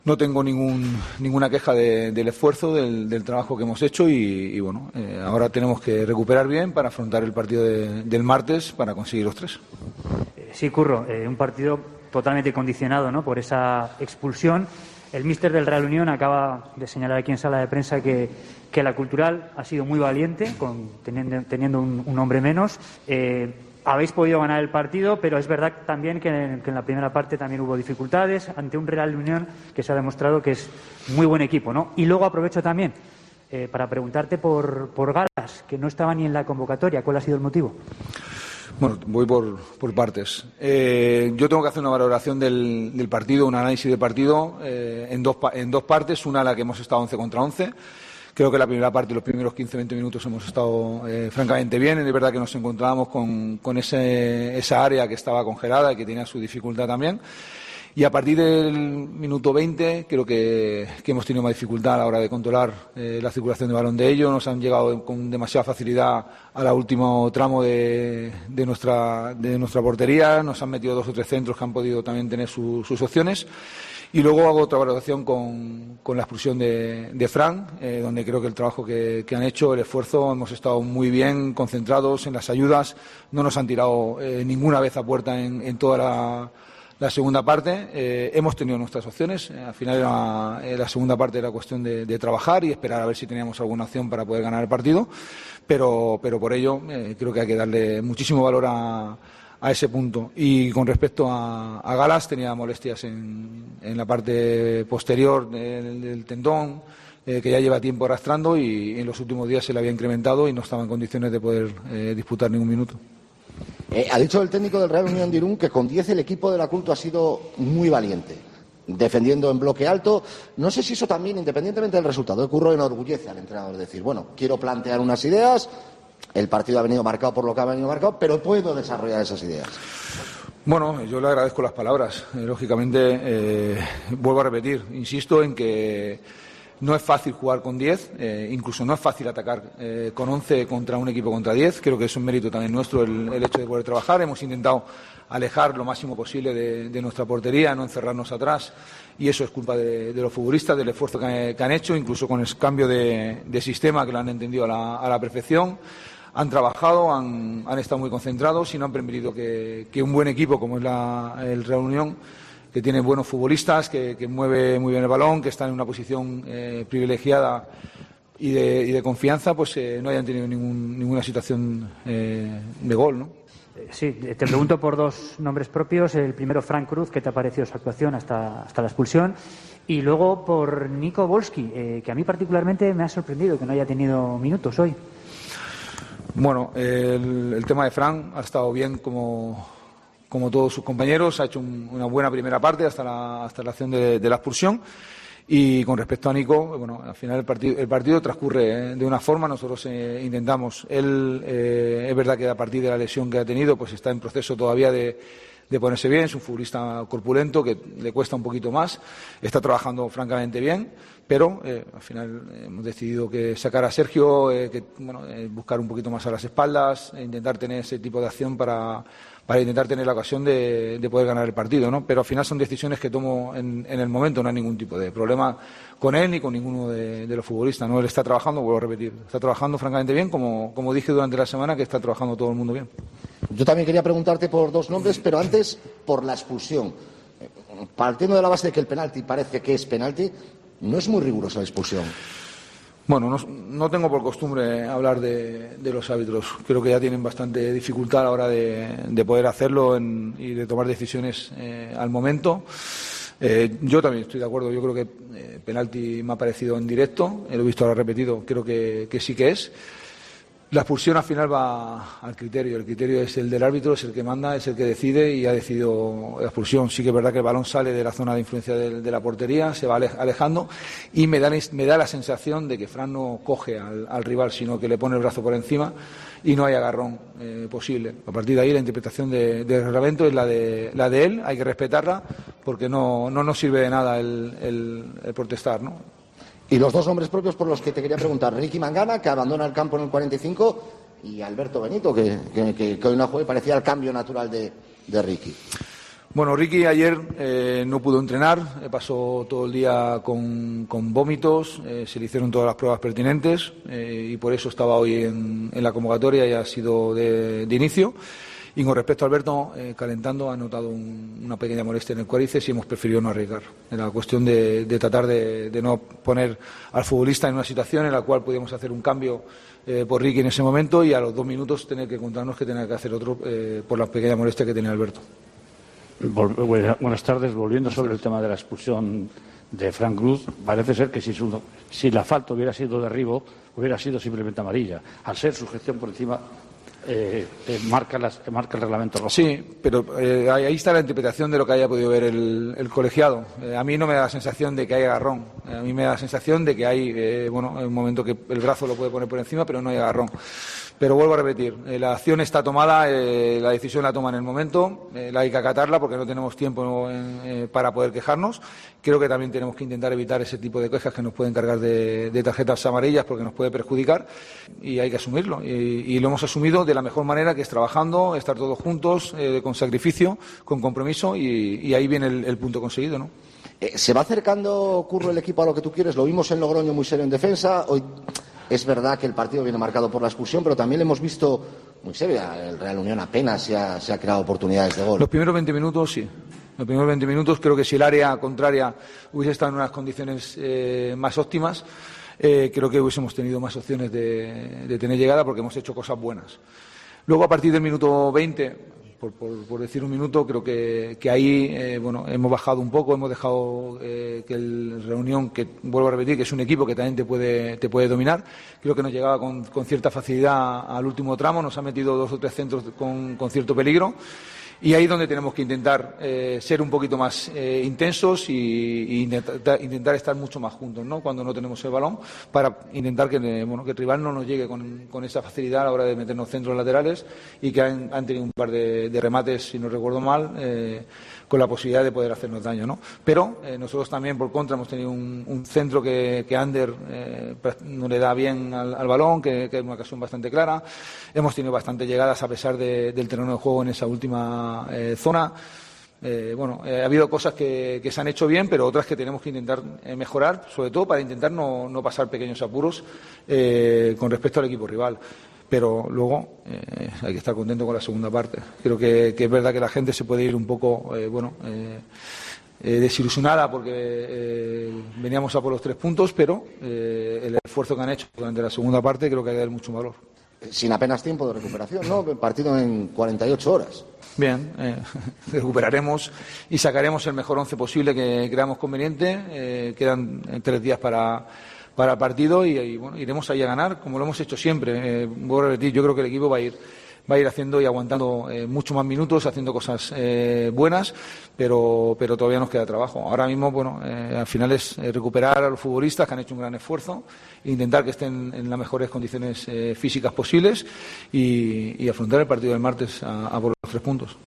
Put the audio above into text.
No tengo ninguna queja del esfuerzo, del trabajo que hemos hecho y bueno, ahora tenemos que recuperar bien para afrontar el partido del martes para conseguir los 3. Sí, Curro, un partido totalmente condicionado, ¿no?, por esa expulsión. El míster del Real Unión acaba de señalar aquí en sala de prensa que la Cultural ha sido muy valiente, teniendo un hombre menos. Habéis podido ganar el partido, pero es verdad también que en la primera parte también hubo dificultades ante un Real Unión que se ha demostrado que es muy buen equipo, ¿no? Y luego aprovecho también para preguntarte por Galas, que no estaba ni en la convocatoria. ¿Cuál ha sido el motivo? Bueno, voy por partes. Yo tengo que hacer una valoración del partido, un análisis del partido en dos partes. Una, la que hemos estado 11 contra 11. Creo que la primera parte, los primeros 15-20 minutos, hemos estado francamente bien. Es verdad que nos encontrábamos con esa área que estaba congelada y que tenía su dificultad también. Y a partir del minuto 20 creo que hemos tenido más dificultad a la hora de controlar la circulación de balón de ellos. Nos han llegado con demasiada facilidad al último tramo de nuestra portería. Nos han metido 2 o 3 centros que han podido también tener sus opciones. Y luego hago otra valoración con la expulsión de Fran, donde creo que el trabajo que han hecho, el esfuerzo, hemos estado muy bien concentrados en las ayudas. No nos han tirado ninguna vez a puerta en toda la segunda parte. Hemos tenido nuestras opciones. Al final la segunda parte era cuestión de trabajar y esperar a ver si teníamos alguna opción para poder ganar el partido. Pero por ello creo que hay que darle muchísimo valor a ese punto. Y con respecto a Galas, tenía molestias en la parte posterior del tendón, que ya lleva tiempo arrastrando y en los últimos días se le había incrementado y no estaba en condiciones de poder disputar ningún minuto. Ha dicho el técnico del Real Unión de Irún que con 10 el equipo de la Culto ha sido muy valiente, defendiendo en bloque alto. No sé si eso también, independientemente del resultado, Curro, enorgullece al entrenador, decir, bueno, quiero plantear unas ideas, el partido ha venido marcado por lo que ha venido marcado, pero puedo desarrollar esas ideas. Bueno, yo le agradezco las palabras. Lógicamente, vuelvo a repetir, insisto en que no es fácil jugar con 10, incluso no es fácil atacar con 11 contra un equipo contra 10. Creo que es un mérito también nuestro el hecho de poder trabajar. Hemos intentado alejar lo máximo posible de nuestra portería, no encerrarnos atrás, y eso es culpa de los futbolistas, del esfuerzo que han hecho, incluso con el cambio de sistema, que lo han entendido a la perfección. Han trabajado, han estado muy concentrados y no han permitido que un buen equipo como es el Real Unión, que tiene buenos futbolistas, que mueve muy bien el balón, que está en una posición privilegiada y de confianza, pues no hayan tenido ninguna situación de gol, ¿no? Sí, te pregunto por 2 nombres propios. El primero, Fran Cruz, ¿qué te ha parecido su actuación hasta la expulsión? Y luego por Nico Volsky, que a mí particularmente me ha sorprendido que no haya tenido minutos hoy. Bueno, el tema de Fran ha estado bien como todos sus compañeros. Ha hecho una buena primera parte hasta la acción de la expulsión. Y con respecto a Nico, bueno, al final el partido transcurre de una forma. Nosotros intentamos. Él, es verdad que a partir de la lesión que ha tenido, pues está en proceso todavía de ponerse bien. Es un futbolista corpulento que le cuesta un poquito más. Está trabajando francamente bien, pero al final hemos decidido que sacar a Sergio, buscar un poquito más a las espaldas, intentar tener ese tipo de acción para intentar tener la ocasión de poder ganar el partido, ¿no? Pero al final son decisiones que tomo en el momento. No hay ningún tipo de problema con él ni con ninguno de los futbolistas, ¿no? Él está trabajando, vuelvo a repetir, está trabajando francamente bien, como dije durante la semana, que está trabajando todo el mundo bien. Yo también quería preguntarte por 2 nombres, pero antes por la expulsión. Partiendo de la base de que el penalti parece que es penalti, ¿no es muy rigurosa la expulsión? Bueno, no tengo por costumbre hablar de los árbitros. Creo que ya tienen bastante dificultad a la hora de poder hacerlo y de tomar decisiones al momento. Yo también estoy de acuerdo. Yo creo que penalti me ha parecido en directo. Lo he visto ahora repetido. Creo que sí que es. La expulsión al final va al criterio. El criterio es el del árbitro, es el que manda, es el que decide y ha decidido la expulsión. Sí que es verdad que el balón sale de la zona de influencia de la portería, se va alejando y me da la sensación de que Fran no coge al rival, sino que le pone el brazo por encima y no hay agarrón posible. A partir de ahí la interpretación del reglamento es la de él, hay que respetarla porque no nos sirve de nada el protestar, ¿no? Y los 2 nombres propios por los que te quería preguntar, Ricky Mangana, que abandona el campo en el 45, y Alberto Benito, que hoy no juega y parecía el cambio natural de Ricky. Bueno, Ricky ayer no pudo entrenar, pasó todo el día con vómitos, se le hicieron todas las pruebas pertinentes y por eso estaba hoy en la convocatoria y ha sido de inicio. Y con respecto a Alberto, calentando, ha notado una pequeña molestia en el cuádriceps y hemos preferido no arriesgar. Era cuestión de tratar de no poner al futbolista en una situación en la cual podíamos hacer un cambio por Ricky en ese momento y a los 2 minutos tener que contarnos que tenía que hacer otro por la pequeña molestia que tenía Alberto. Buenas tardes. Volviendo sobre el tema de la expulsión de Frank Cruz, parece ser que si la falta hubiera sido derribo, hubiera sido simplemente amarilla. Al ser su gestión por encima, marca el reglamento rojo. Sí, pero ahí está la interpretación de lo que haya podido ver el colegiado. A mí no me da la sensación de que hay agarrón. A mí me da la sensación de que hay, un momento que el brazo lo puede poner por encima, pero no hay agarrón. Pero vuelvo a repetir, la acción está tomada, la decisión la toma en el momento, hay que acatarla porque no tenemos tiempo para poder quejarnos. Creo que también tenemos que intentar evitar ese tipo de quejas que nos pueden cargar de tarjetas amarillas porque nos puede perjudicar y hay que asumirlo. Y lo hemos asumido de la mejor manera, que es trabajando, estar todos juntos, con sacrificio, con compromiso y ahí viene el punto conseguido, ¿no? ¿Se va acercando, Curro, el equipo a lo que tú quieres? Lo vimos en Logroño muy serio en defensa. Hoy es verdad que el partido viene marcado por la expulsión, pero también lo hemos visto muy serio. El Real Unión apenas se ha creado oportunidades de gol. Los primeros 20 minutos, sí. Los primeros 20 minutos creo que si el área contraria hubiese estado en unas condiciones más óptimas, creo que hubiésemos tenido más opciones de tener llegada porque hemos hecho cosas buenas. Luego, a partir del minuto 20, por decir un minuto, creo que ahí hemos bajado un poco, hemos dejado que el Reunión, que vuelvo a repetir, que es un equipo que también te puede dominar, creo que nos llegaba con cierta facilidad al último tramo, nos ha metido 2 o 3 centros con cierto peligro. Y ahí es donde tenemos que intentar ser un poquito más intensos y intentar estar mucho más juntos, ¿no? Cuando no tenemos el balón, para intentar que el rival no nos llegue con esa facilidad a la hora de meternos centros laterales y que han tenido un par de remates, si no recuerdo mal, con la posibilidad de poder hacernos daño, ¿no? Pero nosotros también, por contra, hemos tenido un centro que Ander no le da bien al balón, que es una ocasión bastante clara. Hemos tenido bastantes llegadas a pesar del terreno de juego en esa última zona. Ha habido cosas que se han hecho bien, pero otras que tenemos que intentar mejorar, sobre todo para intentar no pasar pequeños apuros con respecto al equipo rival. Pero luego hay que estar contento con la segunda parte. Creo que es verdad que la gente se puede ir un poco desilusionada porque veníamos a por los 3 puntos, pero el esfuerzo que han hecho durante la segunda parte creo que hay que dar mucho valor. Sin apenas tiempo de recuperación, ¿no? Partido en 48 horas. Bien, recuperaremos y sacaremos el mejor 11 posible que creamos conveniente. Quedan 3 días para el partido y iremos ahí a ganar, como lo hemos hecho siempre. Voy a repetir, yo creo que el equipo va a ir haciendo y aguantando mucho más minutos, haciendo cosas buenas, pero todavía nos queda trabajo. Ahora mismo, al final es recuperar a los futbolistas que han hecho un gran esfuerzo, intentar que estén en las mejores condiciones físicas posibles y afrontar el partido del martes a por los 3 puntos.